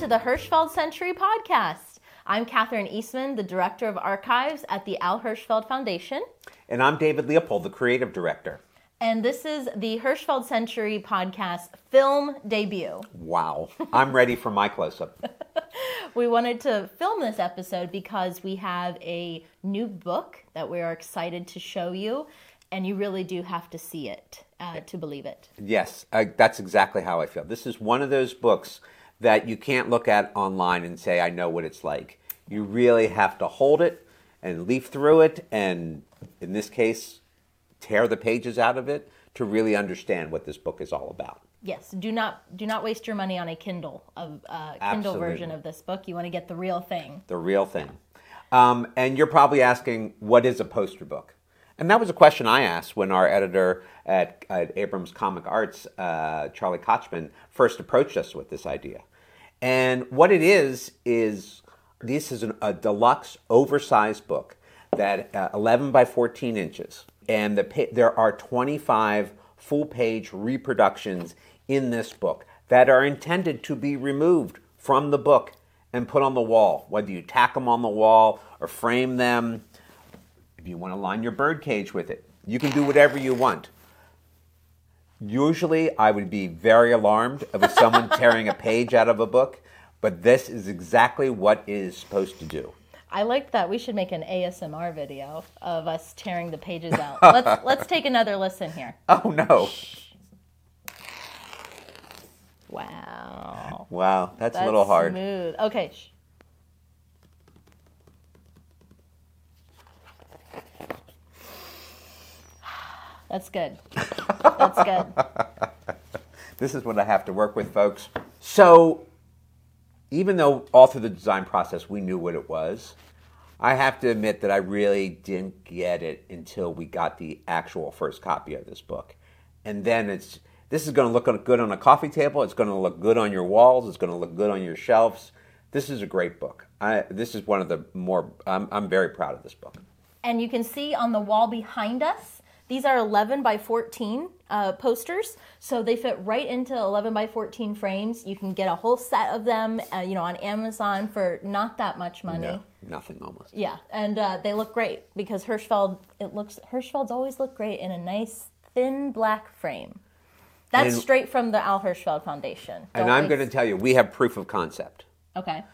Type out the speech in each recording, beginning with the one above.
to the Hirschfeld Century Podcast. I'm Catherine Eastman, the Director of Archives at the Al Hirschfeld Foundation. And I'm David Leopold, the Creative Director. And this is the Hirschfeld Century Podcast film debut. Wow. I'm ready for my close-up. We wanted to film this episode because we have a new book that we are excited to show you, and you really do have to see it to believe it. Yes, that's exactly how I feel. This is one of those books that you can't look at online and say, I know what it's like. You really have to hold it and leaf through it, and in this case, tear the pages out of it to really understand what this book is all about. Yes, do not waste your money on a Kindle version of this book. You want to get the real thing. The real thing. And you're probably asking, what is a poster book? And that was a question I asked when our editor at Abrams Comic Arts, Charlie Kochman, first approached us with this idea. And what it is this is a deluxe, oversized book that 11 by 14 inches. And there are 25 full-page reproductions in this book that are intended to be removed from the book and put on the wall, whether you tack them on the wall or frame them. If you want to line your birdcage with it, you can do whatever you want. Usually, I would be very alarmed of someone tearing a page out of a book, but this is exactly what it is supposed to do. I like that. We should make an ASMR video of us tearing the pages out. Let's take another listen here. Oh, no. Wow. Wow, that's a little hard. Smooth. Okay. That's good. That's good. This is what I have to work with, folks. So, even though all through the design process we knew what it was, I have to admit that I really didn't get it until we got the actual first copy of this book. And then this is going to look good on a coffee table. It's going to look good on your walls. It's going to look good on your shelves. This is a great book. This is one of the more, I'm very proud of this book. And you can see on the wall behind us, these are 11 by 14 posters, so they fit right into 11 by 14 frames. You can get a whole set of them, on Amazon for not that much money. No, nothing almost. Yeah, and they look great because Hirschfelds always look great in a nice thin black frame. That's straight from the Al Hirschfeld Foundation. And I'm going to tell you, we have proof of concept. Okay.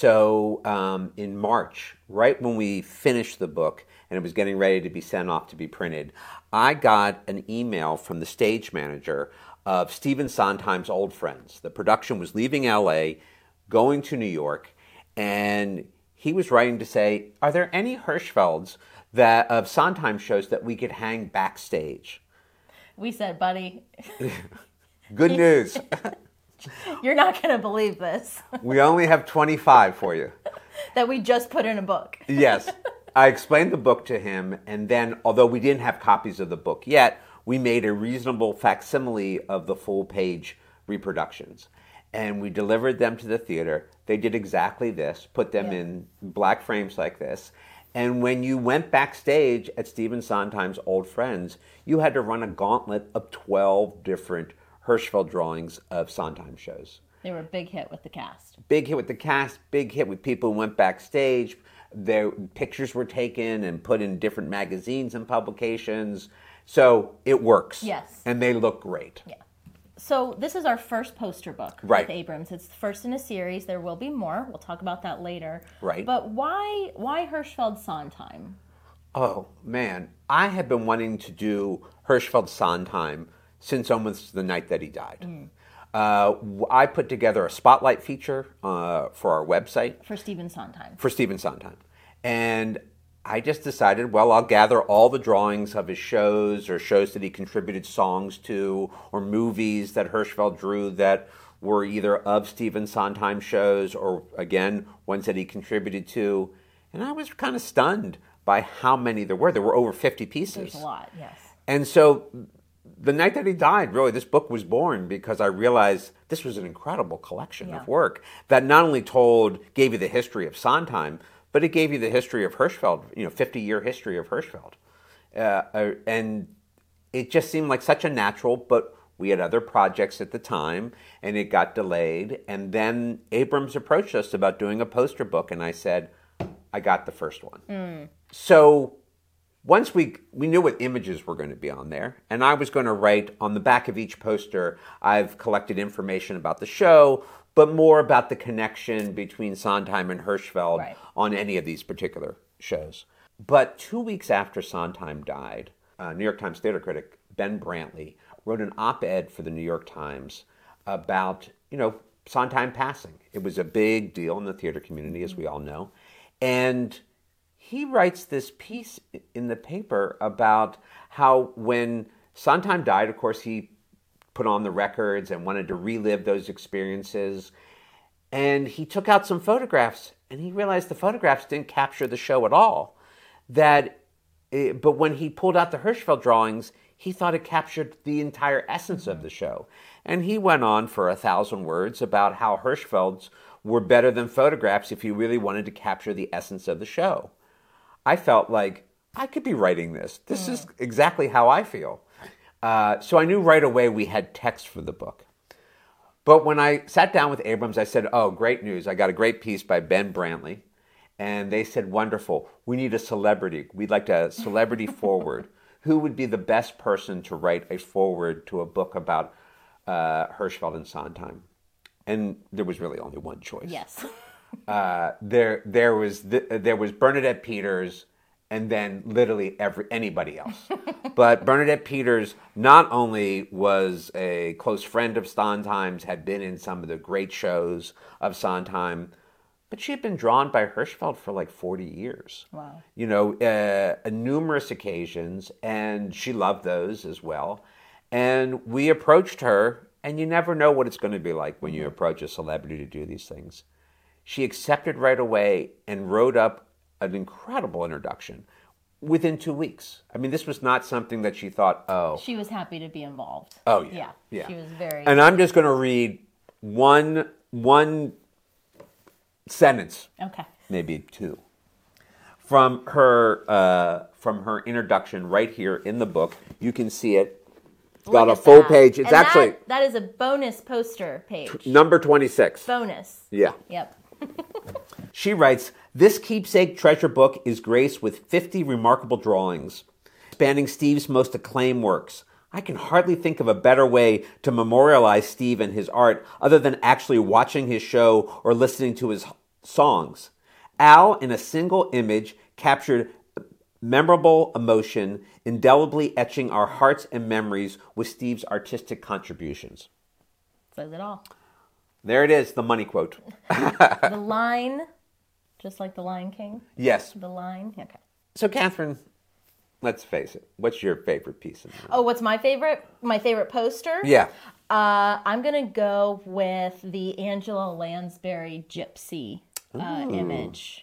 So in March, right when we finished the book and it was getting ready to be sent off to be printed, I got an email from the stage manager of Stephen Sondheim's old friends. The production was leaving L.A., going to New York, and he was writing to say, are there any Hirschfelds of Sondheim shows that we could hang backstage? We said, buddy. Good news. You're not going to believe this. We only have 25 for you. That we just put in a book. Yes. I explained the book to him, and then, although we didn't have copies of the book yet, we made a reasonable facsimile of the full-page reproductions. And we delivered them to the theater. They did exactly this, put them in black frames like this. And when you went backstage at Stephen Sondheim's old friends, you had to run a gauntlet of 12 different Hirschfeld drawings of Sondheim shows. They were a big hit with the cast. Big hit with the cast, big hit with people who went backstage. Their pictures were taken and put in different magazines and publications. So it works. Yes. And they look great. Yeah. So this is our first poster book with Abrams. It's the first in a series. There will be more. We'll talk about that later. Right. But why Hirschfeld Sondheim? Oh, man. I have been wanting to do Hirschfeld Sondheim since almost the night that he died. I put together a spotlight feature for our website. For Stephen Sondheim. For Stephen Sondheim. And I just decided, well, I'll gather all the drawings of his shows or shows that he contributed songs to or movies that Hirschfeld drew that were either of Stephen Sondheim shows or, again, ones that he contributed to. And I was kind of stunned by how many there were. There were over 50 pieces. There's a lot, yes. And so the night that he died, really, this book was born because I realized this was an incredible collection of work that not only gave you the history of Sondheim, but it gave you the history of Hirschfeld, 50-year history of Hirschfeld. And it just seemed like such a natural but We had other projects at the time, and it got delayed. And then Abrams approached us about doing a poster book, and I said, I got the first one. So once we knew what images were going to be on there, and I was going to write on the back of each poster, I've collected information about the show, but more about the connection between Sondheim and Hirschfeld on any of these particular shows. But 2 weeks after Sondheim died, New York Times theater critic Ben Brantley wrote an op-ed for the New York Times about, Sondheim passing. It was a big deal in the theater community, as we all know. And he writes this piece in the paper about how when Sondheim died, of course, he put on the records and wanted to relive those experiences. And he took out some photographs, and he realized the photographs didn't capture the show at all. But when he pulled out the Hirschfeld drawings, he thought it captured the entire essence of the show. And he went on for 1,000 words about how Hirschfelds were better than photographs if you really wanted to capture the essence of the show. I felt like I could be writing this. This is exactly how I feel. So I knew right away we had text for the book. But when I sat down with Abrams, I said, oh, great news. I got a great piece by Ben Brantley. And they said, wonderful. We need a celebrity. We'd like a celebrity forward. Who would be the best person to write a forward to a book about Hirschfeld and Sondheim? And there was really only one choice. Yes. There was Bernadette Peters, and then literally anybody else. But Bernadette Peters not only was a close friend of Sondheim's, had been in some of the great shows of Sondheim, but she had been drawn by Hirschfeld for like 40 years. Wow. Numerous occasions, and she loved those as well. And we approached her, and you never know what it's going to be like when you approach a celebrity to do these things. She accepted right away and wrote up an incredible introduction within 2 weeks. I mean, this was not something that she thought, oh. She was happy to be involved. Oh, yeah. She was very... And I'm just going to read one sentence. Okay. Maybe two. From her introduction right here in the book. You can see it. It's got a full page. It's actually... That is a bonus poster page. Number 26. Bonus. Yeah. Yep. She writes, this keepsake treasure book is graced with 50 remarkable drawings, spanning Steve's most acclaimed works. I can hardly think of a better way to memorialize Steve and his art other than actually watching his show or listening to his songs. Al, in a single image, captured memorable emotion, indelibly etching our hearts and memories with Steve's artistic contributions. Says it all. There it is, the money quote. The line, just like the Lion King? Yes. The line? Okay. So, Catherine, let's face it. What's your favorite piece in there? Oh, what's my favorite? My favorite poster? Yeah. I'm going to go with the Angela Lansbury Gypsy image.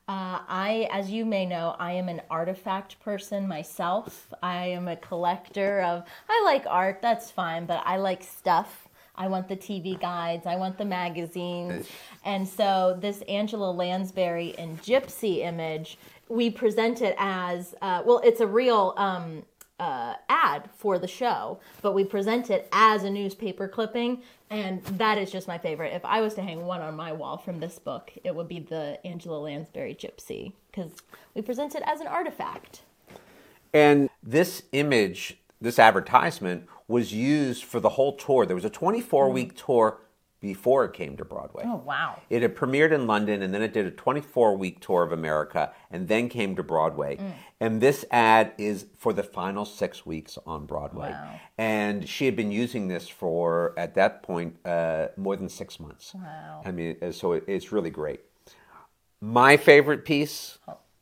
As you may know, I am an artifact person myself. I am a collector I like art, that's fine, but I like stuff. I want the TV guides, I want the magazines. And so this Angela Lansbury and Gypsy image, we present it as, it's a real ad for the show, but we present it as a newspaper clipping, and that is just my favorite. If I was to hang one on my wall from this book, it would be the Angela Lansbury Gypsy, because we present it as an artifact. And this image, this advertisement, was used for the whole tour. There was a 24-week tour before it came to Broadway. Oh, wow. It had premiered in London, and then it did a 24-week tour of America, and then came to Broadway. And this ad is for the final 6 weeks on Broadway. Wow. And she had been using this for, at that point, more than 6 months. Wow. I mean, so it's really great. My favorite piece,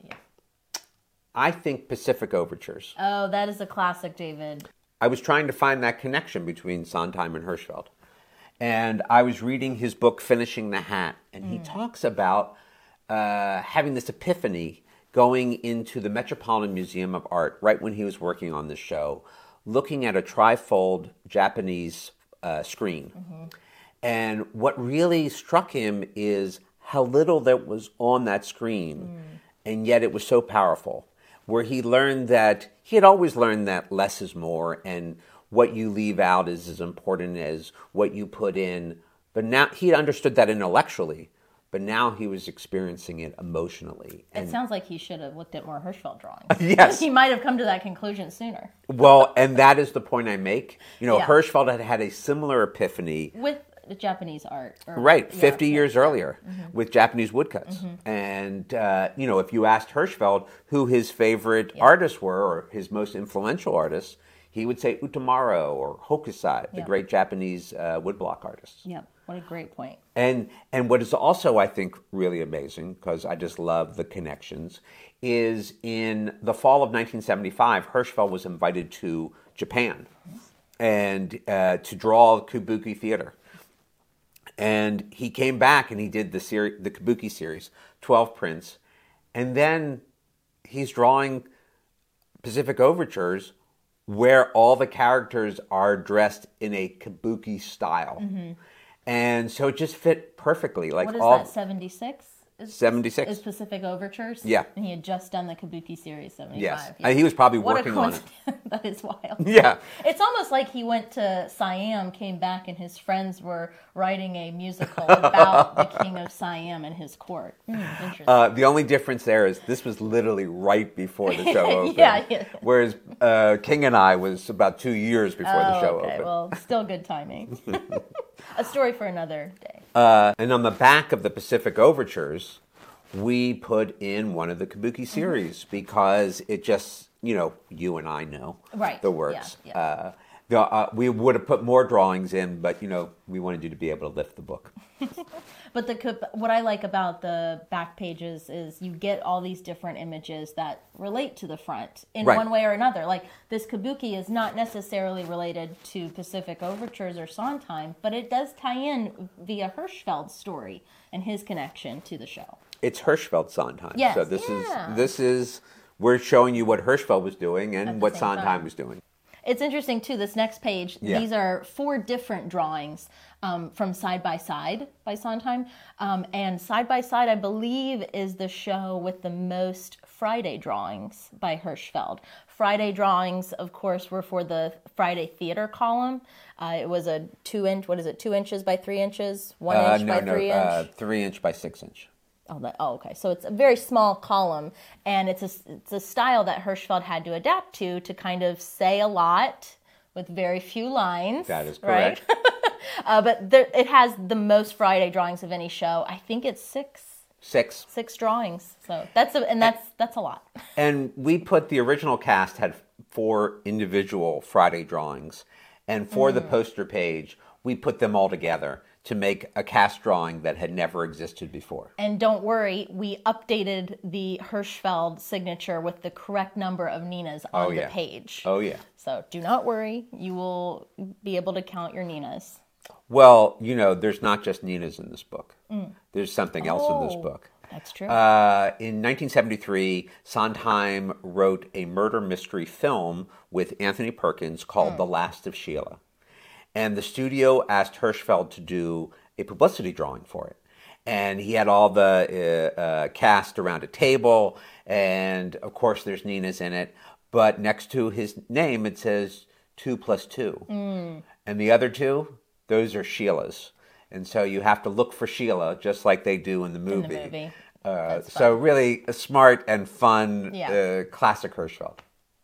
I think Pacific Overtures. Oh, that is a classic, David. I was trying to find that connection between Sondheim and Hirschfeld. And I was reading his book, Finishing the Hat, and he talks about having this epiphany going into the Metropolitan Museum of Art right when he was working on this show, looking at a trifold Japanese screen. And what really struck him is how little that was on that screen, and yet it was so powerful, where he learned that, he had always learned that less is more, and what you leave out is as important as what you put in. But now he understood that intellectually, but now he was experiencing it emotionally. It sounds like he should have looked at more Hirschfeld drawings. Yes. He might have come to that conclusion sooner. Well, and that is the point I make. Yeah. Hirschfeld had had a similar epiphany. With the Japanese art. Right, 50 years earlier with Japanese woodcuts. And, if you asked Hirschfeld who his favorite artists were or his most influential artists, he would say Utamaro or Hokusai, the great Japanese woodblock artists. Yep, what a great point. And what is also, I think, really amazing, because I just love the connections, is in the fall of 1975, Hirschfeld was invited to Japan and to draw Kabuki theater. And he came back and he did the Kabuki series, 12 prints. And then he's drawing Pacific Overtures where all the characters are dressed in a Kabuki style. And so it just fit perfectly. Like what is that, 76? 76. Is Pacific Overtures? Yeah. And he had just done the Kabuki series, 75. Yes. And he was probably working on it. That is wild. Yeah. It's almost like he went to Siam, came back, and his friends were writing a musical about the king of Siam and his court. Interesting. The only difference there is this was literally right before the show opened. Yeah. Whereas King and I was about 2 years before the show opened. Well, still good timing. A story for another day. And on the back of the Pacific Overtures, we put in one of the Kabuki series because it just, you and I know the works. Yeah. We would have put more drawings in, but, we wanted you to be able to lift the book. But what I like about the back pages is you get all these different images that relate to the front in one way or another. Like this Kabuki is not necessarily related to Pacific Overtures or Sondheim, but it does tie in via Hirschfeld's story and his connection to the show. It's Hirschfeld Sondheim. Yes. So this is we're showing you what Hirschfeld was doing and what Sondheim was doing. It's interesting, too, this next page, these are 4 different drawings from Side by Side by Sondheim. And Side by Side, I believe, is the show with the most Friday drawings by Hirschfeld. Friday drawings, of course, were for the Friday theater column. It was a 2 inches by 3 inches? 1 inch by 3 inch? 3 inch by 6 inch. Okay. So it's a very small column, and it's a style that Hirschfeld had to adapt to kind of say a lot with very few lines. That is correct. Right? But it has the most Friday drawings of any show. I think it's 6. 6 drawings. So that's a lot. And we put the original cast had 4 individual Friday drawings, and for the poster page, we put them all together to make a cast drawing that had never existed before. And don't worry, we updated the Hirschfeld signature with the correct number of Ninas on the page. Oh, yeah. So do not worry, you will be able to count your Ninas. Well, there's not just Ninas in this book. There's something else in this book. That's true. In 1973, Sondheim wrote a murder mystery film with Anthony Perkins called The Last of Sheila. And the studio asked Hirschfeld to do a publicity drawing for it. And he had all the cast around a table, and of course there's Nina's in it. But next to his name it says 2 + 2. And the other 2, those are Sheila's. And so you have to look for Sheila, just like they do in the movie. So really a smart and fun classic Hirschfeld.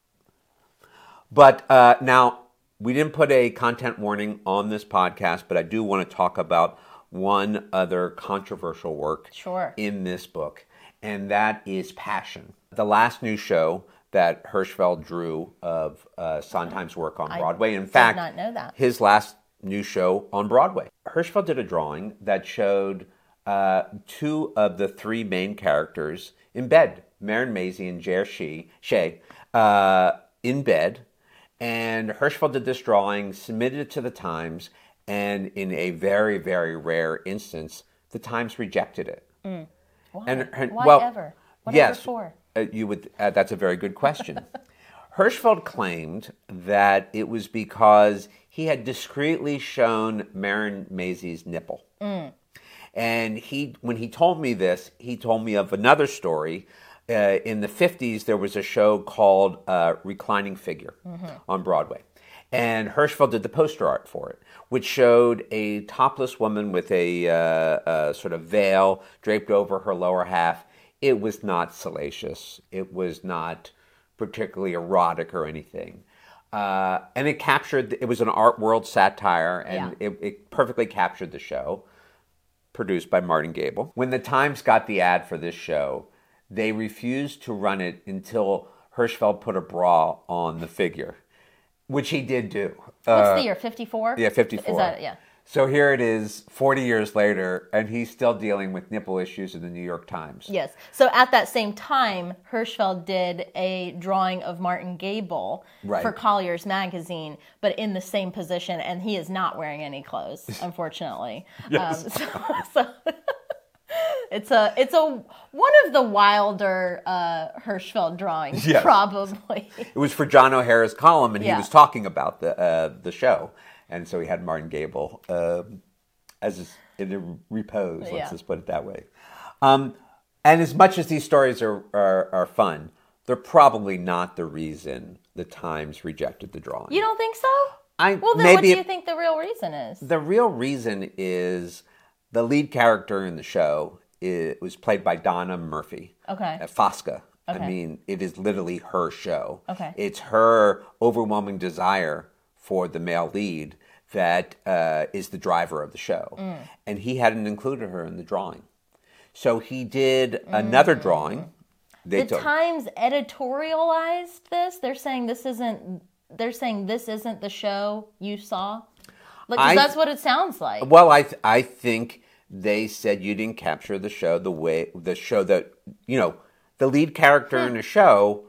But now, we didn't put a content warning on this podcast, but I do want to talk about one other controversial work in this book, and that is Passion, the last new show that Hirschfeld drew of Sondheim's work on Broadway. In fact, did not know that. His last new show on Broadway. Hirschfeld did a drawing that showed 2 of the 3 main characters in bed, Marin Mazzie and Jer Shea, in bed. And Hirschfeld did this drawing, submitted it to the Times, and in a very, very rare instance, the Times rejected it. Why? Why ever? What yes, for? That's a very good question. Hirschfeld claimed that it was because he had discreetly shown Marin Mazzie's nipple. And when he told me this, he told me of another story. In the 50s, there was a show called Reclining Figure on Broadway. And Hirschfeld did the poster art for it, which showed a topless woman with a sort of veil draped over her lower half. It was not salacious. It was not particularly erotic or anything. And it was an art world satire, and it perfectly captured the show, produced by Martin Gable. When the Times got the ad for this show, they refused to run it until Hirschfeld put a bra on the figure, which he did do. What's the year, 54? Yeah, 54. Is that, yeah. So here it is, 40 years later, and he's still dealing with nipple issues in the New York Times. Yes. So at that same time, Hirschfeld did a drawing of Martin Gable for Collier's magazine, but in the same position, and he is not wearing any clothes, unfortunately. Yes. It's one of the wilder Hirschfeld drawings, probably. It was for John O'Hara's column, and he was talking about the show. And so he had Martin Gable in a repose, let's just put it that way. And as much as these stories are fun, they're probably not the reason the Times rejected the drawing. You don't think so? Well, then what do you think the real reason is? The real reason is the lead character in the show was played by Donna Murphy. Okay. Fosca. Okay. I mean, it is literally her show. Okay. It's her overwhelming desire for the male lead that is the driver of the show. And he hadn't included her in the drawing. So he did another drawing. The Times editorialized this? They're saying this isn't the show you saw? Like, that's what it sounds like. Well, I think they said you didn't capture the show the show that, the lead character in a show.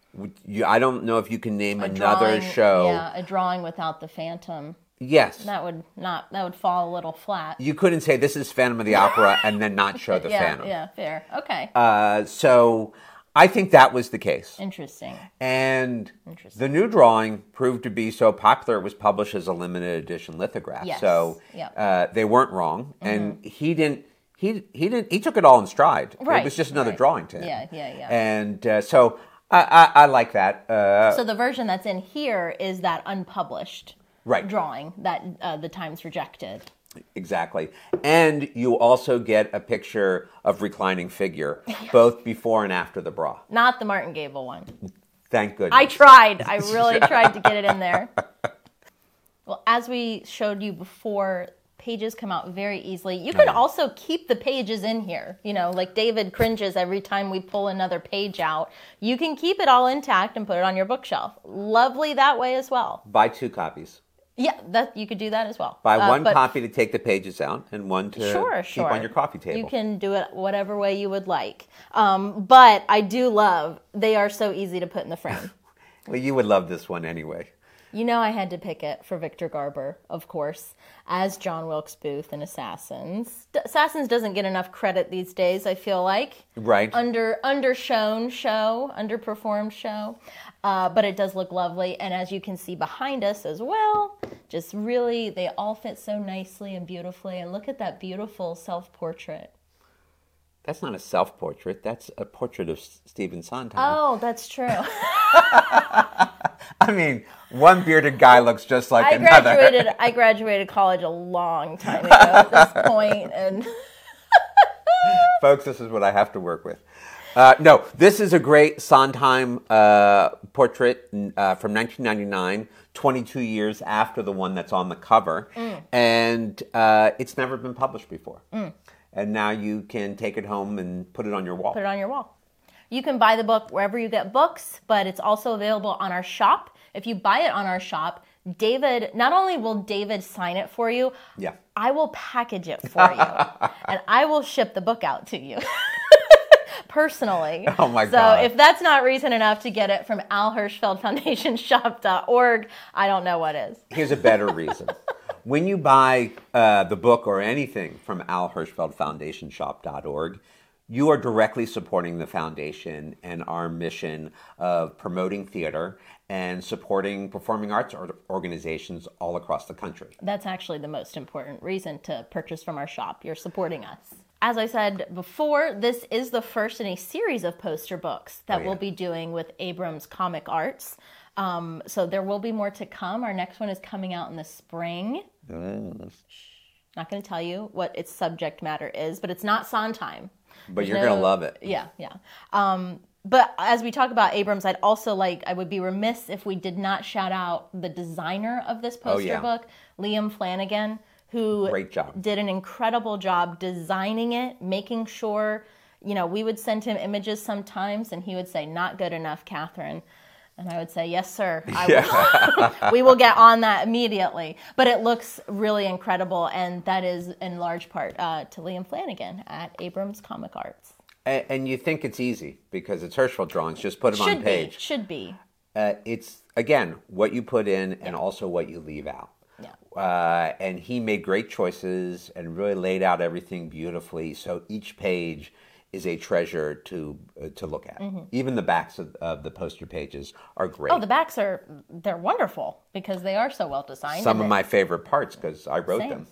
I don't know if you can name another show. Yeah, a drawing without the Phantom. Yes. That would fall a little flat. You couldn't say this is Phantom of the Opera and then not show the Phantom. Yeah, fair. Okay. So I think that was the case. Interesting. And the new drawing proved to be so popular it was published as a limited edition lithograph. Yes. So they weren't wrong. And he took it all in stride. Right. It was just another drawing to him. Yeah. And so I like that. So the version that's in here is that unpublished drawing that the Times rejected. Exactly. And you also get a picture of reclining figure, both before and after the bra. Not the Martin Gable one. Thank goodness. I tried. I really tried to get it in there. Well, as we showed you before, pages come out very easily. You can also keep the pages in here. Like David cringes every time we pull another page out. You can keep it all intact and put it on your bookshelf. Lovely that way as well. Buy 2 copies. Yeah, you could do that as well. Buy one copy to take the pages out and one to keep on your coffee table. You can do it whatever way you would like. But I do love, they are so easy to put in the frame. Well, you would love this one anyway. I had to pick it for Victor Garber, of course, as John Wilkes Booth in Assassins. Assassins doesn't get enough credit these days, I feel like. Right. Underperformed show. But it does look lovely. And as you can see behind us as well, just really, they all fit so nicely and beautifully. And look at that beautiful self-portrait. That's not a self-portrait. That's a portrait of Stephen Sondheim. Oh, that's true. I mean, one bearded guy looks just like another. I graduated college a long time ago at this point, and folks, this is what I have to work with. No, this is a great Sondheim portrait from 1999, 22 years after the one that's on the cover, and it's never been published before. And now you can take it home and put it on your wall. Put it on your wall. You can buy the book wherever you get books, but it's also available on our shop. If you buy it on our shop, not only will David sign it for you, I will package it for you. And I will ship the book out to you. Personally. Oh my God. So if that's not reason enough to get it from alhirschfeldfoundationshop.org, I don't know what is. Here's a better reason. When you buy the book or anything from alhirschfeldfoundationshop.org, you are directly supporting the foundation and our mission of promoting theater and supporting performing arts organizations all across the country. That's actually the most important reason to purchase from our shop. You're supporting us. As I said before, this is the first in a series of poster books that we'll be doing with Abrams Comic Arts. So there will be more to come. Our next one is coming out in the spring. Not going to tell you what its subject matter is, but it's not Sondheim. But you're going to love it. Yeah. But as we talk about Abrams, I would be remiss if we did not shout out the designer of this poster book, Liam Flanagan, who Great job. Did an incredible job designing it, making sure, we would send him images sometimes and he would say, "Not good enough, Catherine." And I would say, "Yes, sir. We will get on that immediately." But it looks really incredible, and that is in large part to Liam Flanagan at Abrams Comic Arts. And you think it's easy because it's Hirschfeld drawings. Just put them on page. Should be. It's, again, what you put in and also what you leave out. Yeah. And he made great choices and really laid out everything beautifully. So each page is a treasure to look at. Mm-hmm. Even the backs of the poster pages are great. Oh, the backs they're wonderful because they are so well designed. Some of my favorite parts because I wrote them.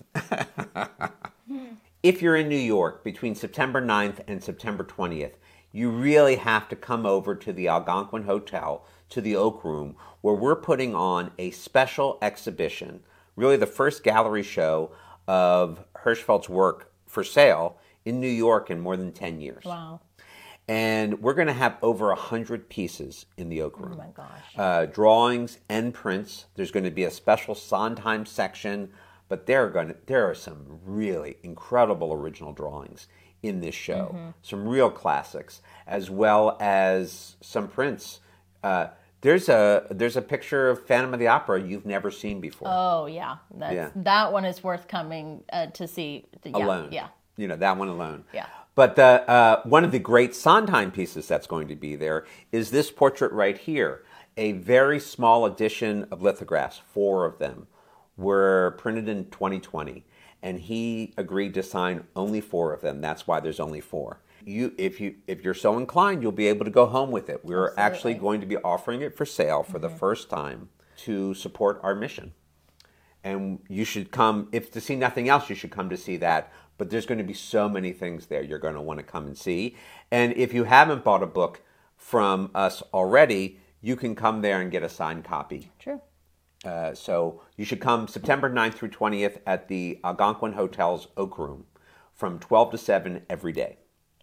If you're in New York between September 9th and September 20th, you really have to come over to the Algonquin Hotel, to the Oak Room, where we're putting on a special exhibition, really the first gallery show of Hirschfeld's work for sale in New York in more than 10 years. Wow. And we're going to have over 100 pieces in the Oak Room. Oh my gosh. Drawings and prints. There's going to be a special Sondheim section, but there are some really incredible original drawings in this show. Mm-hmm. Some real classics, as well as some prints. There's a picture of Phantom of the Opera you've never seen before. Oh yeah, that one is worth coming to see alone. Yeah. That one alone. Yeah. But one of the great Sondheim pieces that's going to be there is this portrait right here. A very small edition of lithographs, 4 of them, were printed in 2020. And he agreed to sign only 4 of them. That's why there's only 4. If you're so inclined, you'll be able to go home with it. We're actually going to be offering it for sale for the first time to support our mission. And you should come, if to see nothing else, you should come to see that. But there's going to be so many things there you're going to want to come and see. And if you haven't bought a book from us already, you can come there and get a signed copy. True. So you should come September 9th through 20th at the Algonquin Hotel's Oak Room from 12 to 7 every day.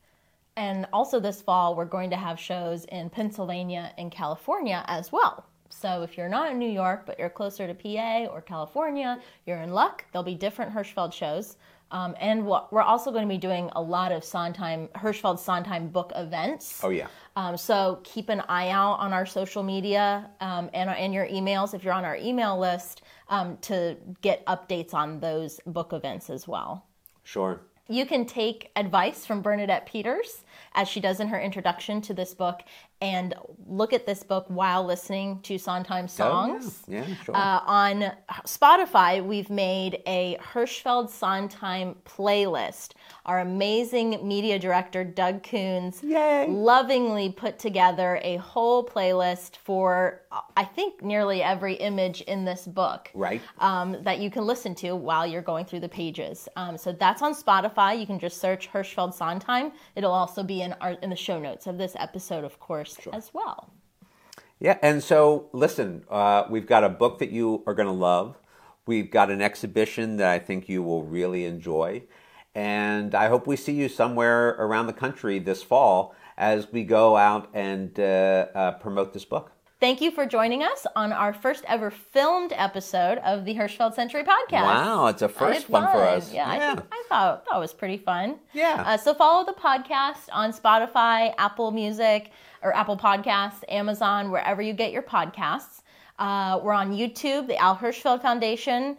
And also this fall, we're going to have shows in Pennsylvania and California as well. So if you're not in New York, but you're closer to PA or California, you're in luck. There'll be different Hirschfeld shows. And we're also going to be doing a lot of Hirschfeld Sondheim book events. Oh, yeah. So keep an eye out on our social media and your emails, if you're on our email list, to get updates on those book events as well. Sure. You can take advice from Bernadette Peters, as she does in her introduction to this book, and look at this book while listening to Sondheim songs. Oh, yeah, sure. On Spotify, we've made a Hirschfeld Sondheim playlist. Our amazing media director, Doug Coons, lovingly put together a whole playlist for, I think, nearly every image in this book. Right. That you can listen to while you're going through the pages. So that's on Spotify. You can just search Hirschfeld Sondheim. It'll also be in the show notes of this episode, of course, as well. Yeah, and so listen, we've got a book that you are going to love. We've got an exhibition that I think you will really enjoy. And I hope we see you somewhere around the country this fall as we go out and promote this book. Thank you for joining us on our first ever filmed episode of the Hirschfeld Century Podcast. Wow, it's a first one for us. Yeah. I thought it was pretty fun. Yeah. So follow the podcast on Spotify, Apple Music, or Apple Podcasts, Amazon, wherever you get your podcasts. We're on YouTube, the Al Hirschfeld Foundation,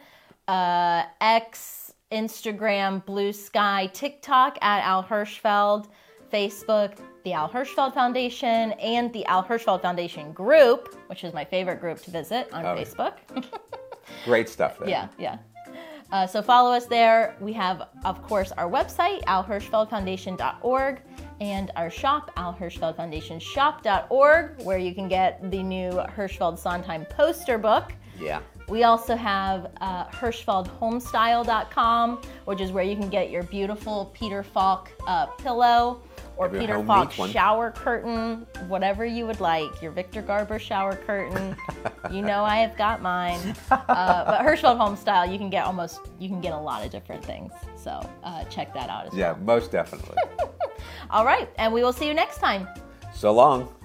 X, Instagram, Blue Sky, TikTok at Al Hirschfeld, Facebook, the Al Hirschfeld Foundation, and the Al Hirschfeld Foundation group, which is my favorite group to visit on Facebook. Great stuff there. Yeah. So follow us there. We have, of course, our website, alhirschfeldfoundation.org, and our shop, alhirschfeldfoundationshop.org, where you can get the new Hirschfeld Sondheim poster book. Yeah. We also have hirschfeldhomestyle.com, which is where you can get your beautiful Peter Falk pillow, or Every Peter home Falk needs one. shower curtain, whatever you would like. Your Victor Garber shower curtain. You know I have got mine. But Hirschfeld Home Style, you can get a lot of different things. So check that out as well. Yeah, most definitely. All right, and we will see you next time. So long.